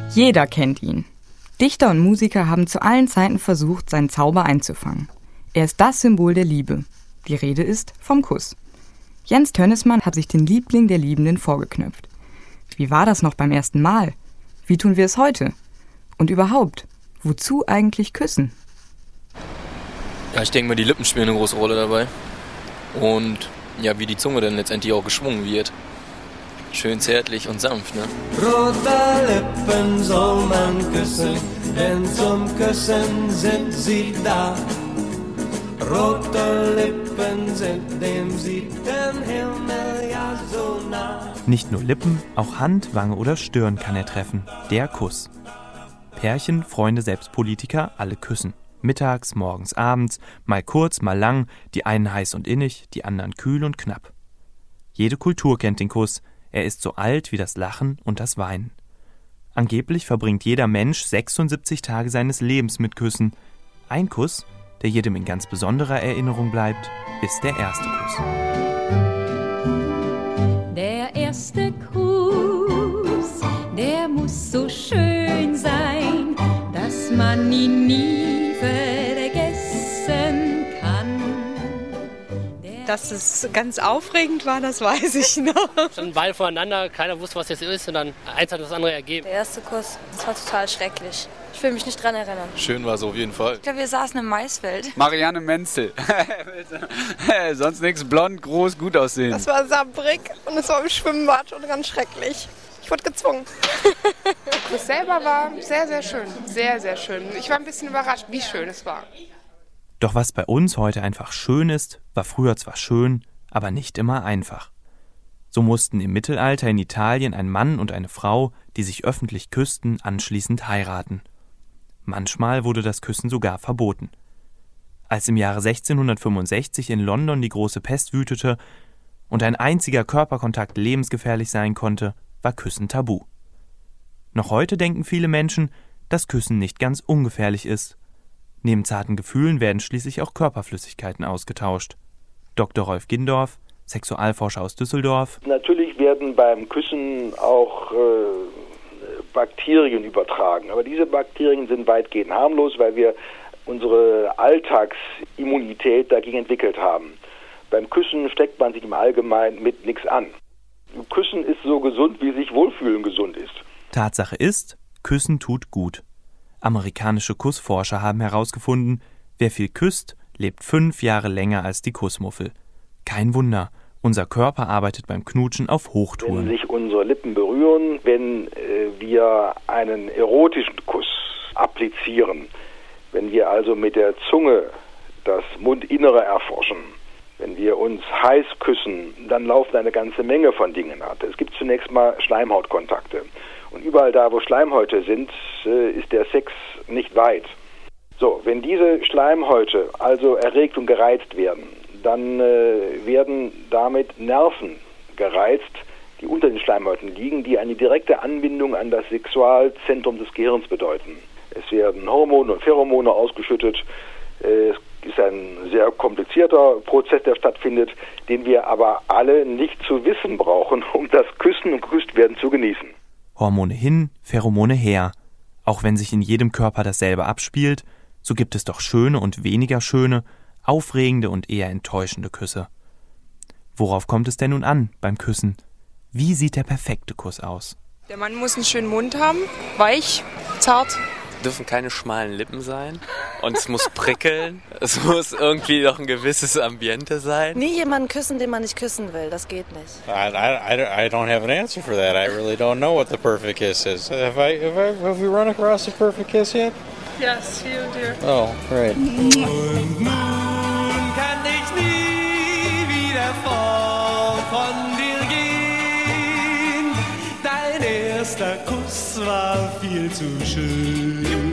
Jeder kennt ihn. Dichter und Musiker haben zu allen Zeiten versucht, seinen Zauber einzufangen. Er ist das Symbol der Liebe. Die Rede ist vom Kuss. Jens Tönnesmann hat sich den Liebling der Liebenden vorgeknöpft. Wie war das noch beim ersten Mal? Wie tun wir es heute? Und überhaupt, wozu eigentlich küssen? Ja, ich denke mal, die Lippen spielen eine große Rolle dabei. Und ja, wie die Zunge dann letztendlich auch geschwungen wird. Schön zärtlich und sanft, ne? Rote Lippen soll man küssen, denn zum Küssen sind sie da. Rote Lippen sind dem 7. Himmel ja so nah. Nicht nur Lippen, auch Hand, Wange oder Stirn kann er treffen. Der Kuss. Pärchen, Freunde, selbst Politiker, alle küssen. Mittags, morgens, abends, mal kurz, mal lang, die einen heiß und innig, die anderen kühl und knapp. Jede Kultur kennt den Kuss. Er ist so alt wie das Lachen und das Weinen. Angeblich verbringt jeder Mensch 76 Tage seines Lebens mit Küssen. Ein Kuss, der jedem in ganz besonderer Erinnerung bleibt, ist der erste Kuss. Der erste Kuss, der muss so schön sein, dass man ihn nie vergessen kann. Dass es ganz aufregend war, das weiß ich noch. Ein Bein voreinander, keiner wusste, was das ist und dann eins hat das andere ergeben. Der erste Kuss, das war total schrecklich. Ich will mich nicht dran erinnern. Schön war es auf jeden Fall. Ich glaube, wir saßen im Maisfeld. Marianne Menzel. Sonst nichts, blond, groß, gut aussehen. Das war sabbrig und es war im Schwimmbad und ganz schrecklich. Ich wurde gezwungen. Das selber war sehr, sehr schön. Sehr, sehr schön. Ich war ein bisschen überrascht, wie schön es war. Doch was bei uns heute einfach schön ist, war früher zwar schön, aber nicht immer einfach. So mussten im Mittelalter in Italien ein Mann und eine Frau, die sich öffentlich küssten, anschließend heiraten. Manchmal wurde das Küssen sogar verboten. Als im Jahre 1665 in London die große Pest wütete und ein einziger Körperkontakt lebensgefährlich sein konnte, war Küssen tabu. Noch heute denken viele Menschen, dass Küssen nicht ganz ungefährlich ist. Neben zarten Gefühlen werden schließlich auch Körperflüssigkeiten ausgetauscht. Dr. Rolf Gindorf, Sexualforscher aus Düsseldorf. Natürlich werden beim Küssen auch Bakterien übertragen. Aber diese Bakterien sind weitgehend harmlos, weil wir unsere Alltagsimmunität dagegen entwickelt haben. Beim Küssen steckt man sich im Allgemeinen mit nichts an. Küssen ist so gesund, wie sich Wohlfühlen gesund ist. Tatsache ist, Küssen tut gut. Amerikanische Kussforscher haben herausgefunden, wer viel küsst, lebt 5 Jahre länger als die Kussmuffel. Kein Wunder, unser Körper arbeitet beim Knutschen auf Hochtouren. Wenn sich unsere Lippen berühren, wenn wir einen erotischen Kuss applizieren, wenn wir also mit der Zunge das Mundinnere erforschen, wenn wir uns heiß küssen, dann laufen eine ganze Menge von Dingen ab. Es gibt zunächst mal Schleimhautkontakte. Und überall da, wo Schleimhäute sind, ist der Sex nicht weit. So, wenn diese Schleimhäute also erregt und gereizt werden, dann werden damit Nerven gereizt, die unter den Schleimhäuten liegen, die eine direkte Anbindung an das Sexualzentrum des Gehirns bedeuten. Es werden Hormone und Pheromone ausgeschüttet. Es ist ein sehr komplizierter Prozess, der stattfindet, den wir aber alle nicht zu wissen brauchen, um das Küssen und Geküsstwerden zu genießen. Hormone hin, Pheromone her. Auch wenn sich in jedem Körper dasselbe abspielt, so gibt es doch schöne und weniger schöne, aufregende und eher enttäuschende Küsse. Worauf kommt es denn nun an beim Küssen? Wie sieht der perfekte Kuss aus? Der Mann muss einen schönen Mund haben, weich, zart. Dürfen keine schmalen Lippen sein und es muss prickeln. Es muss irgendwie noch ein gewisses Ambiente sein. Nie jemanden küssen, den man nicht küssen will, das geht nicht. I don't have an answer for that. I really don't know what the perfect kiss is. Have we run across the perfect kiss yet? Yes, you dear. Oh, great. Und nun kann ich nie wieder von dir gehen. Dein erster Kuss war viel zu schön.